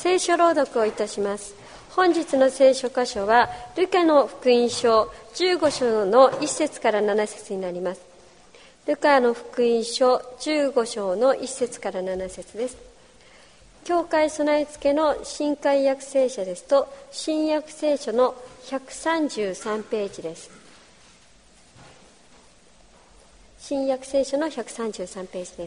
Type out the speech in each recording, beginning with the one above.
聖書朗読をいたします。本日の聖書箇所はルカの福音書15章の1節から7節になります。ルカの福音書15章の1節から7節です。教会備え付けの新海約聖書ですと、新約聖書の133ページです。新約聖書の133ページです。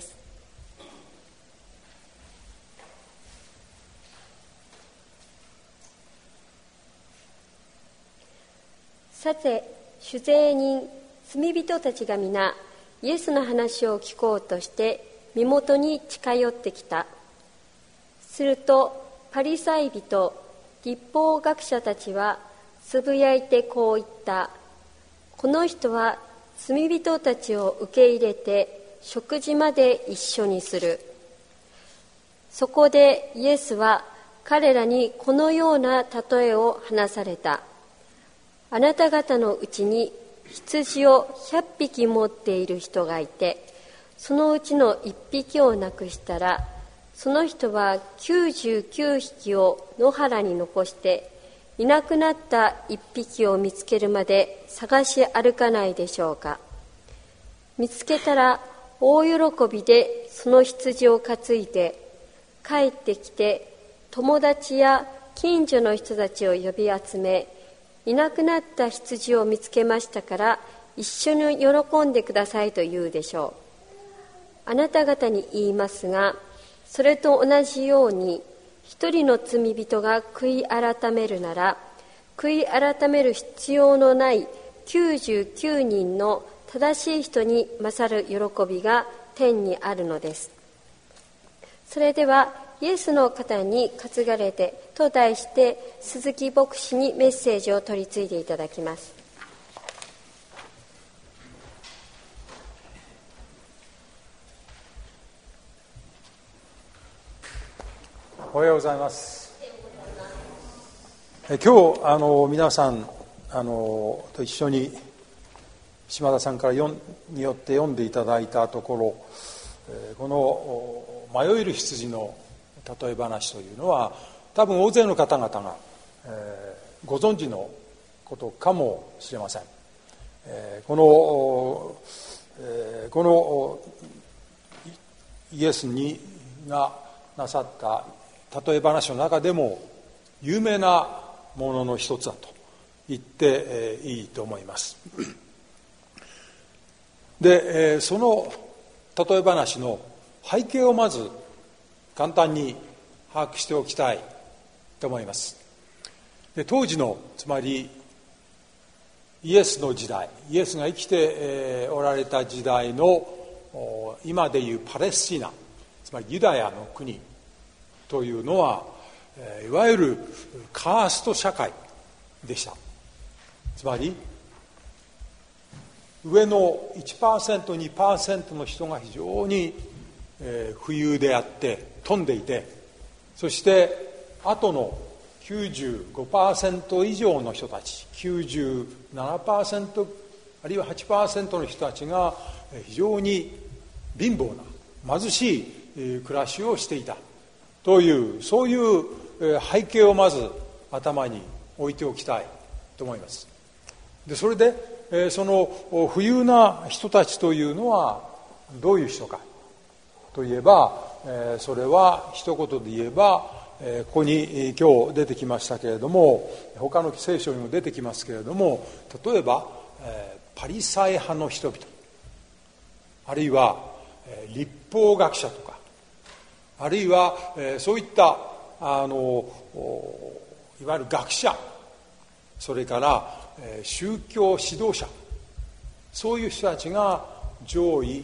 さて、主税人、罪人たちが皆、イエスの話を聞こうとして身元に近寄ってきた。するとパリサイ人、律法学者たちはつぶやいてこう言った。この人は罪人たちを受け入れて食事まで一緒にする。そこでイエスは彼らにこのような例えを話された。あなた方のうちに羊を100匹持っている人がいて、そのうちの1匹をなくしたら、その人は99匹を野原に残して、いなくなった1匹を見つけるまで探し歩かないでしょうか。見つけたら大喜びでその羊を担いで帰ってきて、友達や近所の人たちを呼び集め、いなくなった羊を見つけましたから一緒に喜んでくださいと言うでしょう。あなた方に言いますが、それと同じように一人の罪人が悔い改めるなら、悔い改める必要のない99人の正しい人に勝る喜びが天にあるのです。それではイエスの方に担がれてと題して、鈴木牧師にメッセージを取り次いでいただきます。 おはようございます。今日皆さんと一緒に島田さんからによって読んでいただいたところ、この迷える羊の例え話というのは多分大勢の方々が、ご存知のことかもしれません。このイエスがなさった例え話の中でも有名なものの一つだと言っていいと思います。で、その例え話の背景をまず簡単に把握しておきたいと思います。で、当時の、つまりイエスの時代、イエスが生きておられた時代の今でいうパレスチナ、つまりユダヤの国というのは、いわゆるカースト社会でした。つまり上の 1%、2% の人が非常に富裕であって富んでいて、そして後の 95% 以上の人たち、 97% あるいは 8% の人たちが非常に貧乏な貧しい暮らしをしていたという、そういう背景をまず頭に置いておきたいと思います。で、それでその富裕な人たちというのはどういう人かといえば、それは一言で言えば、ここに今日出てきましたけれども、他の聖書にも出てきますけれども、例えばパリサイ派の人々、あるいは律法学者とか、あるいはそういったいわゆる学者、それから宗教指導者、そういう人たちが上位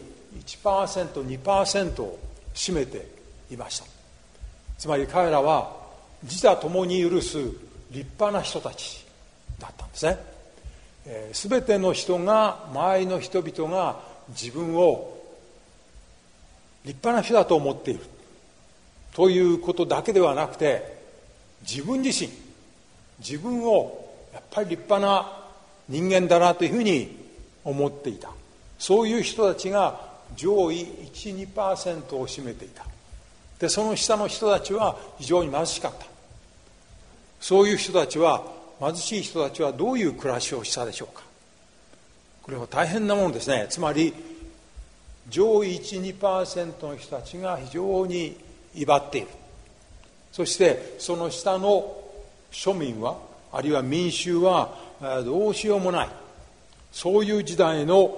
1%、2% を占めていました。つまり彼らは自他共に許す立派な人たちだったんですね。すべての人が、周りの人々が自分を立派な人だと思っているということだけではなくて、自分自身、自分をやっぱり立派な人間だなというふうに思っていた。そういう人たちが上位 1、2% を占めていたでその下の人たちは非常に貧しかった。そういう人たちは、貧しい人たちはどういう暮らしをしたでしょうか。これは大変なものですね。つまり上位 1,2% の人たちが非常に威張っている。そしてその下の庶民は、あるいは民衆はどうしようもない、そういう時代の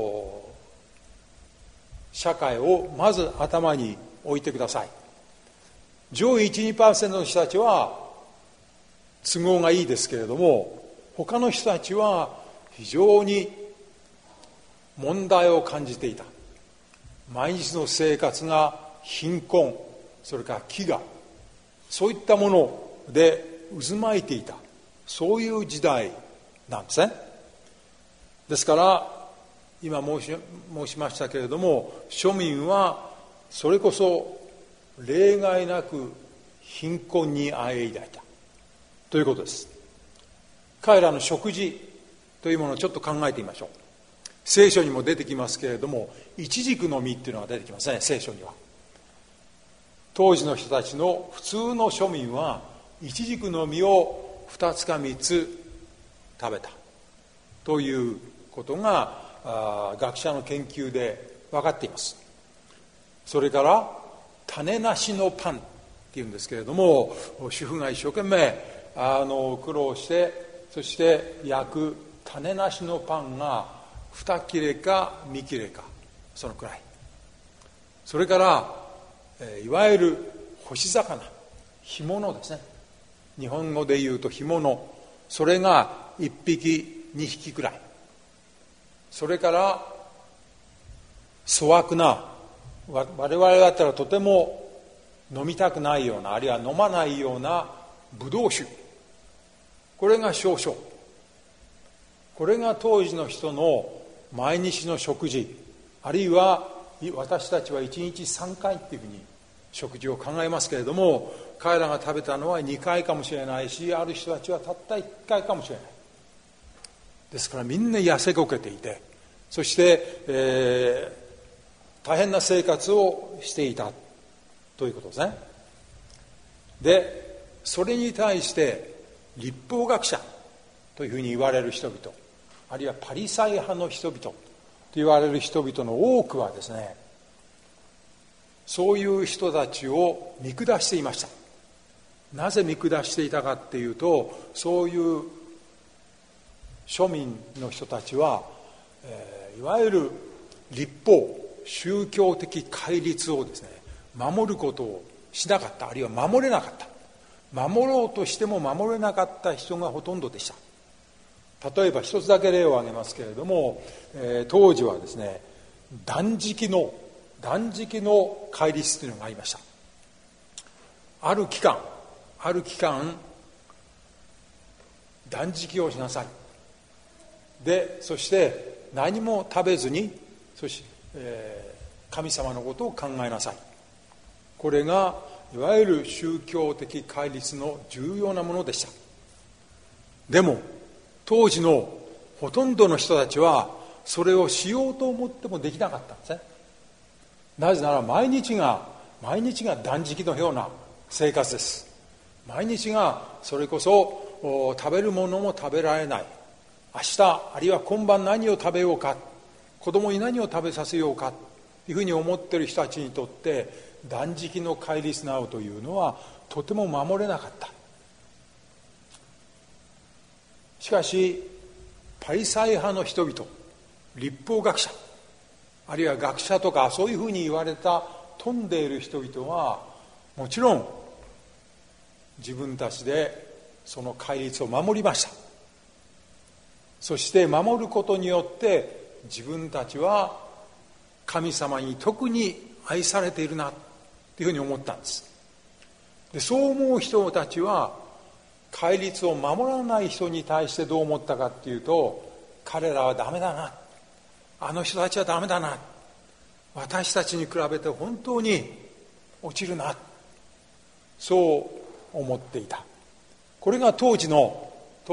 社会をまず頭に置いてください。上位 1,2% の人たちは都合がいいですけれども、他の人たちは非常に問題を感じていた。毎日の生活が貧困、それから飢餓、そういったもので渦巻いていた、そういう時代なんですね。ですから今申しましたけれども、庶民はそれこそ例外なく貧困にあえいだいたということです。彼らの食事というものをちょっと考えてみましょう。聖書にも出てきますけれども、イチジクの実っていうのが出てきますね、聖書には。当時の人たちの普通の庶民はイチジクの実を2つか3つ食べたということが学者の研究で分かっています。それから種なしのパンっていうんですけれども、主婦が一生懸命苦労して、そして焼く種なしのパンが2切れか3切れか、そのくらい。それからいわゆる干し魚、干物ですね。日本語で言うと干物、それが1匹2匹くらい。それから粗悪な、我々だったらとても飲みたくないような、あるいは飲まないようなブドウ酒、これが少々。これが当時の人の毎日の食事、あるいは私たちは1日3回っていうふうに食事を考えますけれども、彼らが食べたのは2回かもしれないし、ある人たちはたった1回かもしれない。ですからみんな痩せこけていて、そして、大変な生活をしていたということですね。でそれに対して律法学者というふうに言われる人々、あるいはパリサイ派の人々と言われる人々の多くはですね、そういう人たちを見下していました。なぜ見下していたかっていうと、そういう庶民の人たちは、いわゆる律法、宗教的戒律をですね、守ることをしなかった、あるいは守れなかった。守ろうとしても守れなかった人がほとんどでした。例えば一つだけ例を挙げますけれども、当時はですね、断食の戒律というのがありました。ある期間断食をしなさい。でそして何も食べずに、そして、神様のことを考えなさい。これがいわゆる宗教的戒律の重要なものでした。でも当時のほとんどの人たちはそれをしようと思ってもできなかったんですね。なぜなら毎日が断食のような生活です。毎日がそれこそ食べるものも食べられない、明日あるいは今晩何を食べようか、子供に何を食べさせようかというふうに思っている人たちにとって、断食の戒律などというのはとても守れなかった。しかしパリサイ派の人々、律法学者、あるいは学者とかそういうふうに言われた富んでいる人々はもちろん自分たちでその戒律を守りました。そして守ることによって自分たちは神様に特に愛されているなというふうに思ったんです。でそう思う人たちは戒律を守らない人に対してどう思ったかっていうと、彼らはダメだな、あの人たちはダメだな、私たちに比べて本当に落ちるな、そう思っていた。これが当時の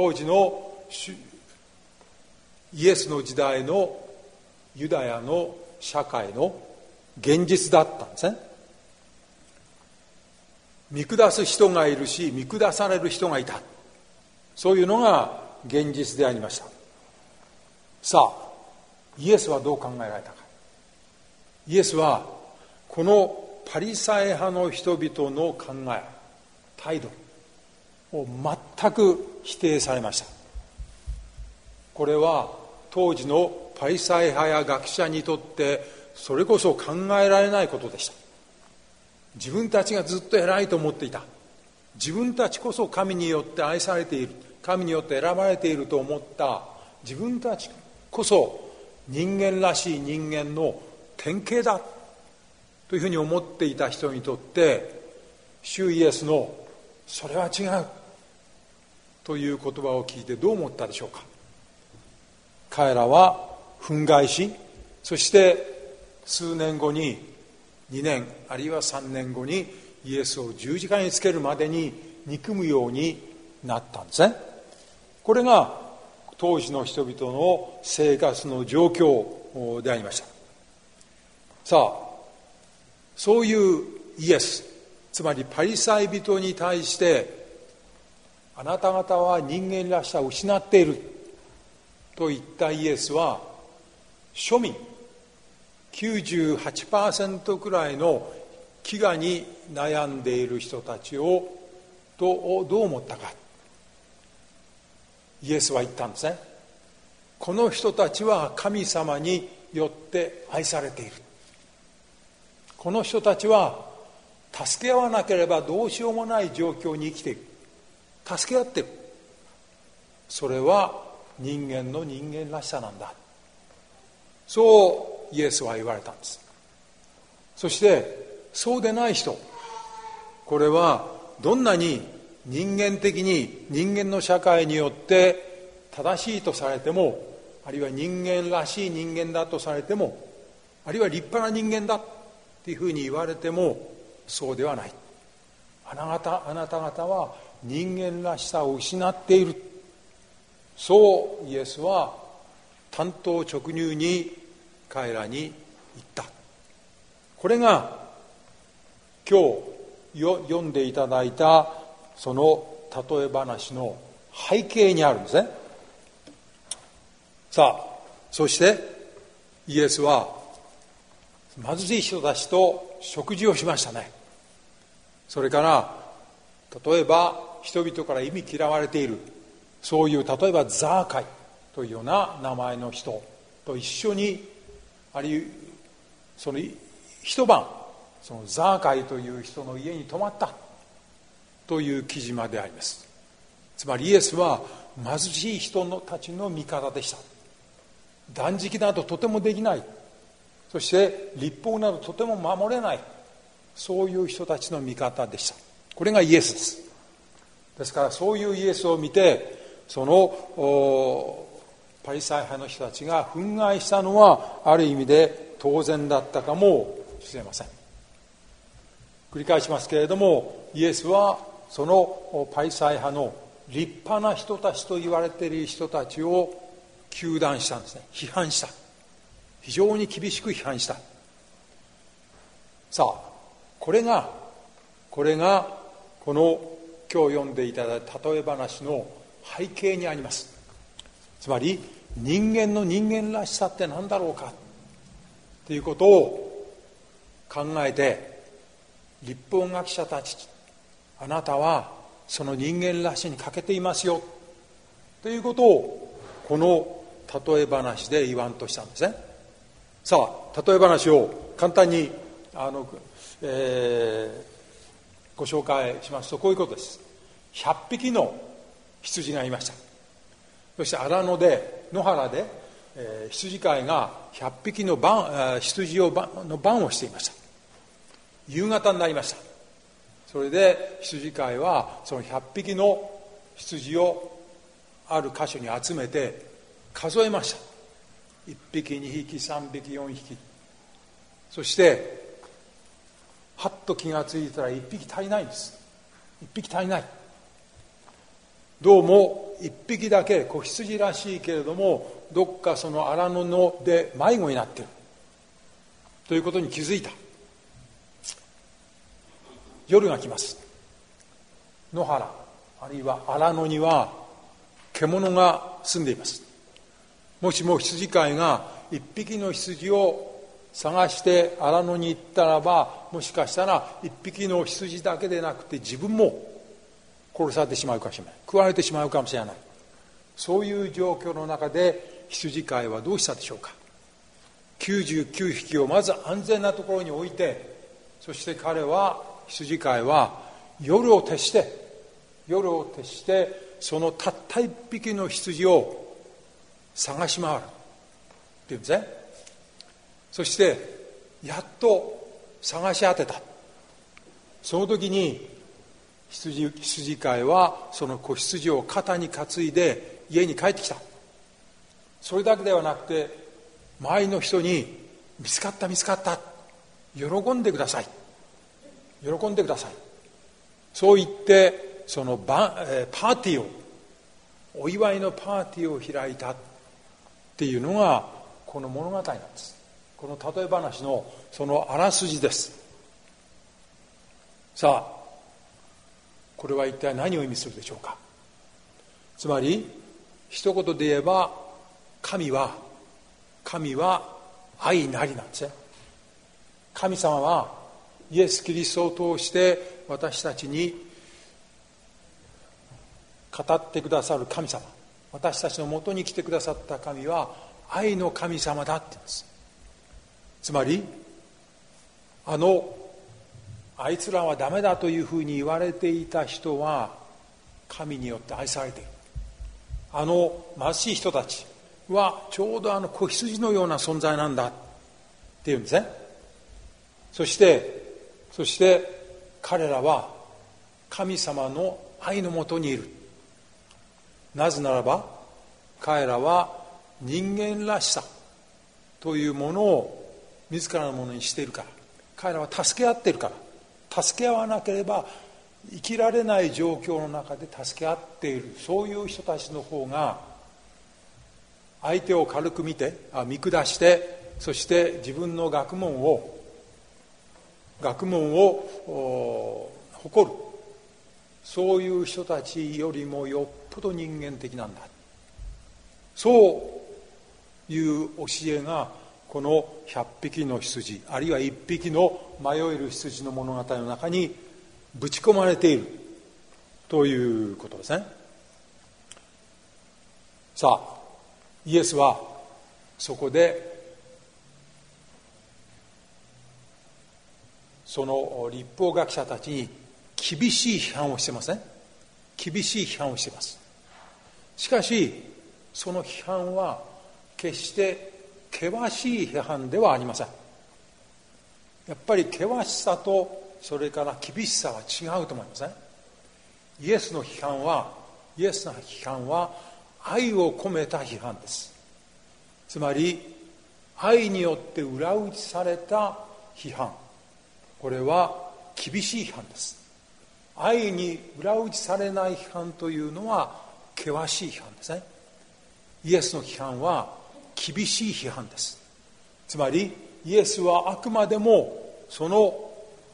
イエスの時代のユダヤの社会の現実だったんですね。 見下す人がいるし、見下される人がいた。そういうのが現実でありました。さあ、イエスはどう考えられたか。イエスはこのパリサイ派の人々の考え、態度を全く否定されました。これは当時のパリサイ派や学者にとってそれこそ考えられないことでした。自分たちがずっと偉いと思っていた。自分たちこそ神によって愛されている、神によって選ばれていると思った自分たちこそ人間らしい人間の典型だというふうに思っていた人にとって、主イエスのそれは違うという言葉を聞いてどう思ったでしょうか。彼らは憤慨し、そして数年後に、2年あるいは3年後にイエスを十字架につけるまでに憎むようになったんですね。これが当時の人々の生活の状況でありました。さあ、そういうイエス、つまりパリサイ人に対して、あなた方は人間らしさを失っていると言ったイエスは、庶民 98% くらいの飢餓に悩んでいる人たちをどう思ったか。イエスは言ったんですね。この人たちは神様によって愛されている。この人たちは助け合わなければどうしようもない状況に生きている。助け合っている。それは人間の人間らしさなんだ。そうイエスは言われたんです。そしてそうでない人、これはどんなに人間的に人間の社会によって正しいとされても、あるいは人間らしい人間だとされても、あるいは立派な人間だっていうふうに言われても、そうではない。あなた方は人間らしさを失っている。そうイエスは単刀直入に彼らに言った。これが今日読んでいただいたその例え話の背景にあるんですね。さあ、そしてイエスは貧しい人たちと食事をしましたね。それから例えば人々から忌み嫌われている、そういう例えばザーカイというような名前の人と一緒に、あるいはその一晩そのザーカイという人の家に泊まったという記事まであります。つまりイエスは貧しい人たちの味方でした。断食などとてもできない、そして律法などとても守れない、そういう人たちの味方でした。これがイエスです。ですからそういうイエスを見て、そのパリサイ派の人たちが憤慨したのはある意味で当然だったかもしれません。繰り返しますけれども、イエスはそのパリサイ派の立派な人たちと言われている人たちを糾弾したんですね。批判した。非常に厳しく批判した。さあ、これがこの今日読んでいただいた例え話の背景にあります。つまり人間の人間らしさって何だろうかということを考えて、律法学者たち、あなたはその人間らしさに欠けていますよということをこの例え話で言わんとしたんですね。さあ、例え話を簡単にご紹介しますと、こういうことです。100匹の羊がいました。そして荒野原で、羊飼いが100匹の羊の番をしていました。夕方になりました。それで羊飼いはその100匹の羊をある箇所に集めて数えました。1匹2匹3匹4匹、そしてはっと気がついたら1匹足りないんです。1匹足りない。どうも1匹だけ子羊らしいけれども、どっかその荒野で迷子になっているということに気づいた。夜が来ます。 野原あるいは荒野には獣が住んでいます。もしも羊飼いが一匹の羊を探して荒野に行ったらば、もしかしたら一匹の羊だけでなくて自分も殺されてしまうかもしれない、食われてしまうかもしれない。そういう状況の中で羊飼いはどうしたでしょうか。99匹をまず安全なところに置いて、そして羊飼いは夜を徹してそのたった一匹の羊を探し回るっていうんですね。そしてやっと探し当てた。その時に羊飼いはその子羊を肩に担いで家に帰ってきた。それだけではなくて、周りの人に見つかった喜んでくださいそう言って、そのパーティーを、お祝いのパーティーを開いたっていうのがこの物語なんです。この例え話のそのあらすじです。さあ、これは一体何を意味するでしょうか。つまり一言で言えば、神は愛なりなんですね。神様はイエス・キリストを通して私たちに語ってくださる神様、私たちのもとに来てくださった神は愛の神様だって言うんです。つまりあいつらはダメだというふうに言われていた人は神によって愛されている。貧しい人たちはちょうど子羊のような存在なんだっていうんですね。そして彼らは神様の愛のもとにいる。なぜならば彼らは人間らしさというものを自らのものにしているから。彼らは助け合っているから。助け合わなければ生きられない状況の中で助け合っている、そういう人たちの方が相手を軽く見下して、そして自分の学問を誇る、そういう人たちよりもよっぽど人間的なんだ、そういう教えがこの100匹の羊、あるいは1匹の迷える羊の物語の中にぶち込まれているということですね。さあ、イエスはそこでその律法学者たちに厳しい批判をしてますね。厳しい批判をしています。しかしその批判は決して険しい批判ではありません。やっぱり険しさとそれから厳しさは違うと思いますね。イエスの批判は愛を込めた批判です。つまり愛によって裏打ちされた批判、これは厳しい批判です。愛に裏打ちされない批判というのは険しい批判ですね。イエスの批判は厳しい批判です。つまりイエスはあくまでもその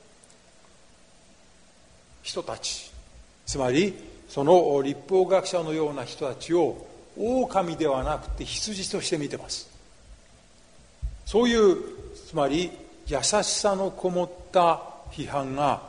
人たち、つまりその律法学者のような人たちを狼ではなくて羊として見てます。そういうつまり優しさのこもった批判が、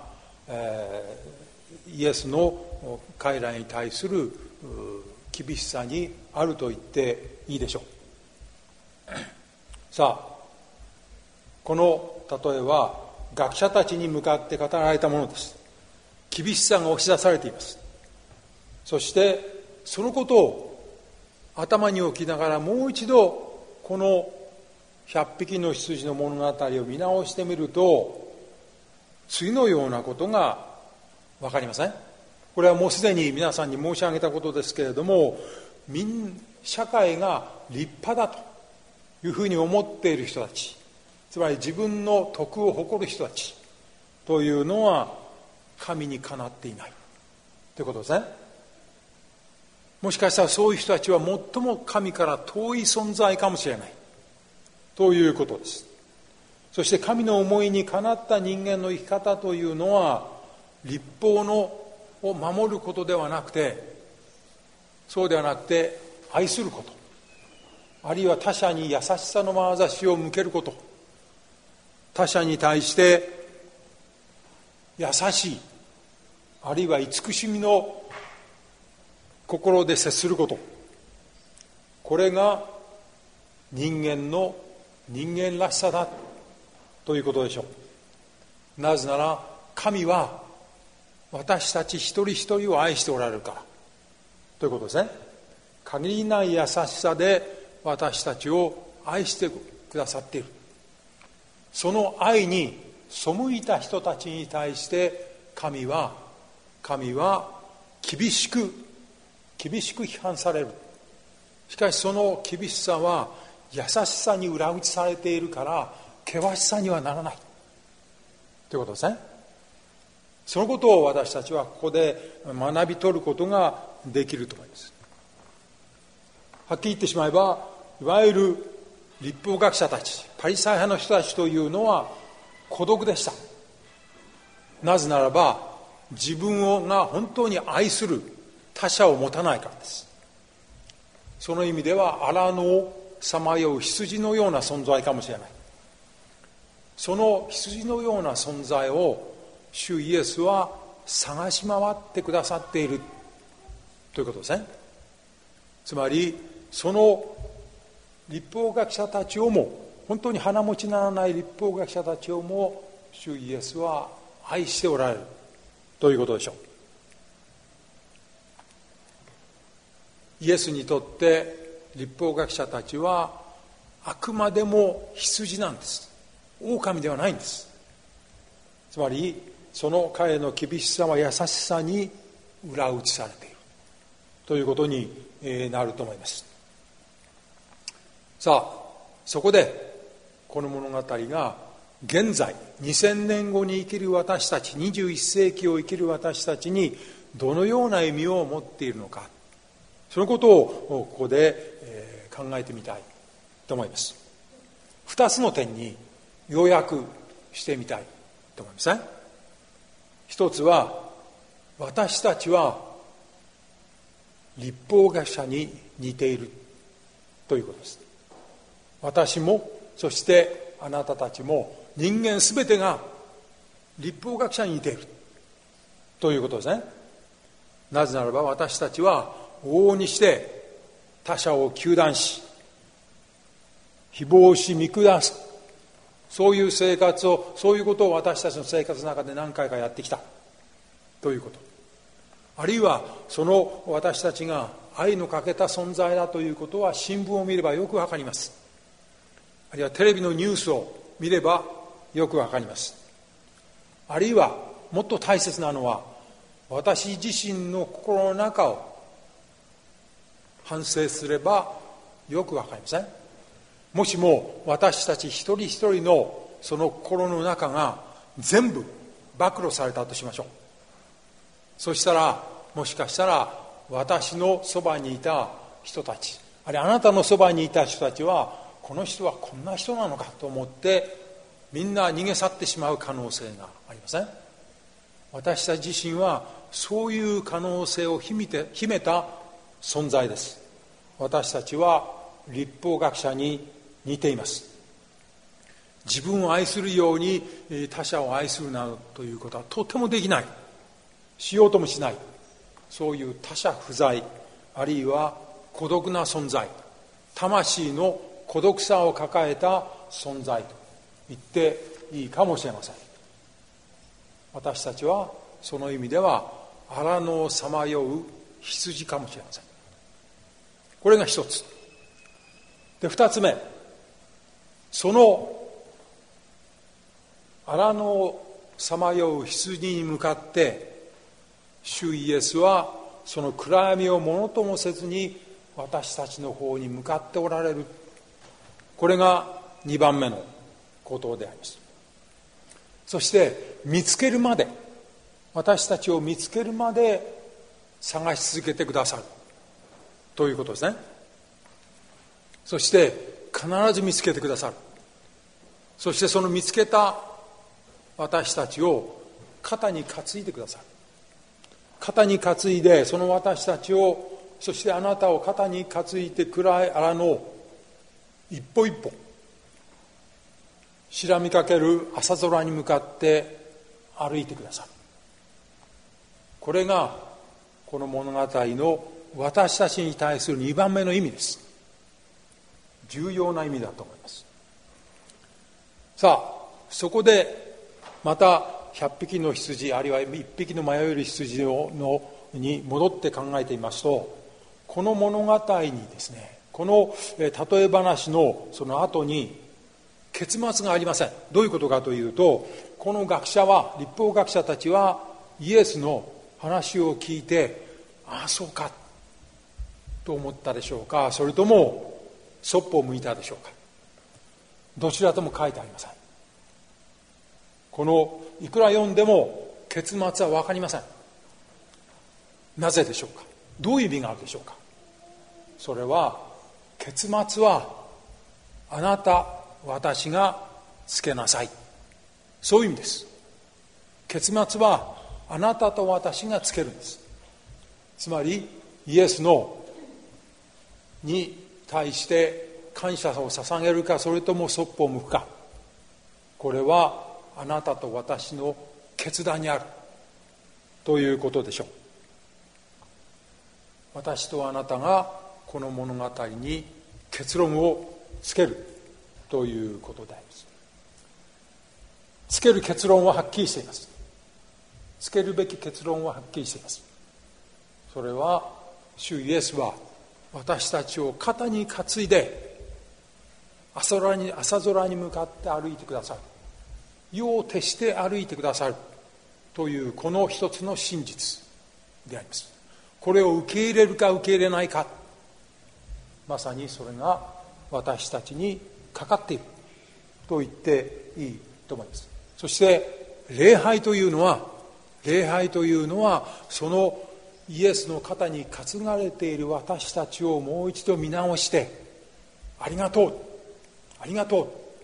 イエスの彼らに対する厳しさにあると言っていいでしょう。さあ、この例えは学者たちに向かって語られたものです。厳しさが押し出されています。そしてそのことを頭に置きながらもう一度この100匹の羊の物語を見直してみると、次のようなことが分かりません？これはもうすでに皆さんに申し上げたことですけれども、社会が立派だというふうに思っている人たち、つまり自分の徳を誇る人たちというのは神にかなっていないということですね。もしかしたらそういう人たちは最も神から遠い存在かもしれないということです。そして神の思いにかなった人間の生き方というのは、律法のを守ることではなくて、そうではなくて愛すること、あるいは他者に優しさの眼差しを向けること、他者に対して優しい、あるいは慈しみの心で接すること、これが人間の人間らしさだということでしょう。なぜなら神は私たち一人一人を愛しておられるからということですね。限りない優しさで私たちを愛してくださっている。その愛に背いた人たちに対して神は厳しく批判される。しかしその厳しさは優しさに裏打ちされているから険しさにはならないということですね。そのことを私たちはここで学び取ることができると思います。はっきり言ってしまえば、いわゆる律法学者たち、パリサイ派の人たちというのは孤独でした。なぜならば自分が本当に愛する他者を持たないからです。その意味では荒野をさまよう羊のような存在かもしれない。その羊のような存在を主イエスは探し回ってくださっているということですね。つまりその律法学者たちをも、本当に鼻持ちならない律法学者たちをも主イエスは愛しておられるということでしょう。イエスにとって律法学者たちはあくまでも羊なんです。狼ではないんです。つまりその彼の厳しさは優しさに裏打ちされているということになると思います。さあ、そこでこの物語が現在2000年後に生きる私たち、21世紀を生きる私たちにどのような意味を持っているのか、そのことをここで考えてみたいと思います。2つの点に要約してみたいと思いますね。一つは、私たちは律法学者に似ているということです。私も、そしてあなたたちも、人間すべてが律法学者に似ているということですね。なぜならば私たちは往々にして他者を糾弾し、誹謗し見下す、そういう生活を、そういうことを私たちの生活の中で何回かやってきたということ、あるいはその私たちが愛の欠けた存在だということは新聞を見ればよくわかります。あるいはテレビのニュースを見ればよくわかります。あるいはもっと大切なのは、私自身の心の中を反省すればよくわかりません。もしも私たち一人一人のその心の中が全部暴露されたとしましょう。そしたら、もしかしたら私のそばにいた人たち、あるいはあなたのそばにいた人たちは、この人はこんな人なのかと思ってみんな逃げ去ってしまう可能性がありません。私たち自身はそういう可能性を秘めた存在です。私たちは律法学者に似ています。自分を愛するように他者を愛するなどということはとてもできない、しようともしない、そういう他者不在、あるいは孤独な存在、魂の孤独さを抱えた存在と言っていいかもしれません。私たちはその意味では荒野をさまよう羊かもしれません。これが一つで、二つ目、その荒野をさまよう羊に向かって主イエスはその暗闇をものともせずに私たちの方に向かっておられる。これが2番目のことであります。そして見つけるまで、私たちを見つけるまで探し続けてくださるということですね。そして必ず見つけてくださる。そしてその見つけた私たちを肩に担いでくださる。 肩に担いで、その私たちを、そしてあなたを肩に担いで暗い荒野を一歩一歩白みかける朝空に向かって歩いてくださる。これがこの物語の私たちに対する2番目の意味です。重要な意味だと思います。さあ、そこでまた100匹の羊、あるいは1匹の迷える羊に戻って考えてみますと、この物語にですね、この例え話のその後に結末がありません。どういうことかというと、この学者は、律法学者たちはイエスの話を聞いて、ああそうかと思ったでしょうか、それともそっぽを向いたでしょうか。どちらとも書いてありません。このいくら読んでも結末は分かりません。なぜでしょうか。どういう意味があるでしょうか。それは、結末はあなた私がつけなさい、そういう意味です。結末はあなたと私がつけるんです。つまりイエスに対して感謝を捧げるか、それともそっぽを向くか、これはあなたと私の決断にあるということでしょう。私とあなたがこの物語に結論をつけるということであります。つける結論ははっきりしています。つけるべき結論ははっきりしています。それは、主イエスは私たちを肩に担いで朝空に向かって歩いてくださる、夜を徹して歩いてくださるというこの一つの真実であります。これを受け入れるか受け入れないか、まさにそれが私たちにかかっていると言っていいと思います。そして礼拝というのはそのイエスの肩に担がれている私たちをもう一度見直して、ありがとうありがとう、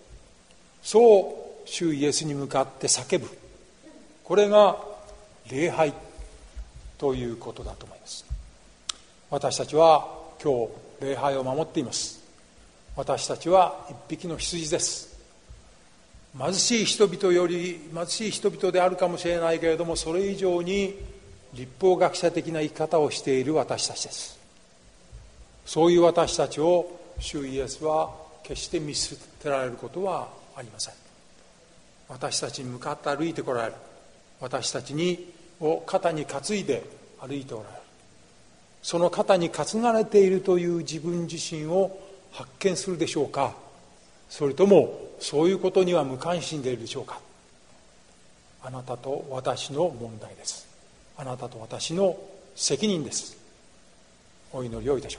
そう主イエスに向かって叫ぶ、これが礼拝ということだと思います。私たちは今日礼拝を守っています。私たちは一匹の羊です。貧しい人々より貧しい人々であるかもしれないけれども、それ以上に律法学者的な生き方をしている私たちです。そういう私たちを主イエスは決して見捨てられることはありません。私たちに向かって歩いてこられる、私たちを肩に担いで歩いておられる、その肩に担がれているという自分自身を発見するでしょうか、それともそういうことには無関心でいるでしょうか。あなたと私の問題です。あなたと私の責任です。お祈りをいたします。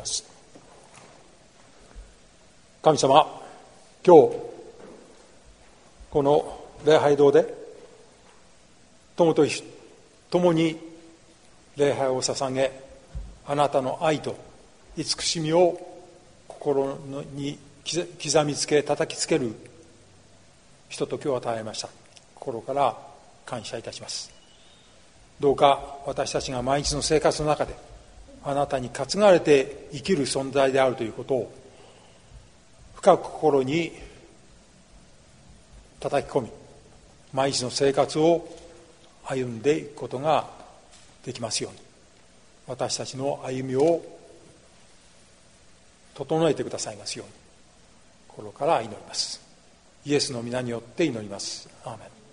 神様、今日この礼拝堂で共に礼拝を捧げ、あなたの愛と慈しみを心に刻みつけ叩きつける人と今日は与えました。心から感謝いたします。どうか私たちが毎日の生活の中であなたに担がれて生きる存在であるということを深く心に叩き込み、毎日の生活を歩んでいくことができますように、私たちの歩みを整えてくださいますように心から祈ります。イエスの皆によって祈ります。アーメン。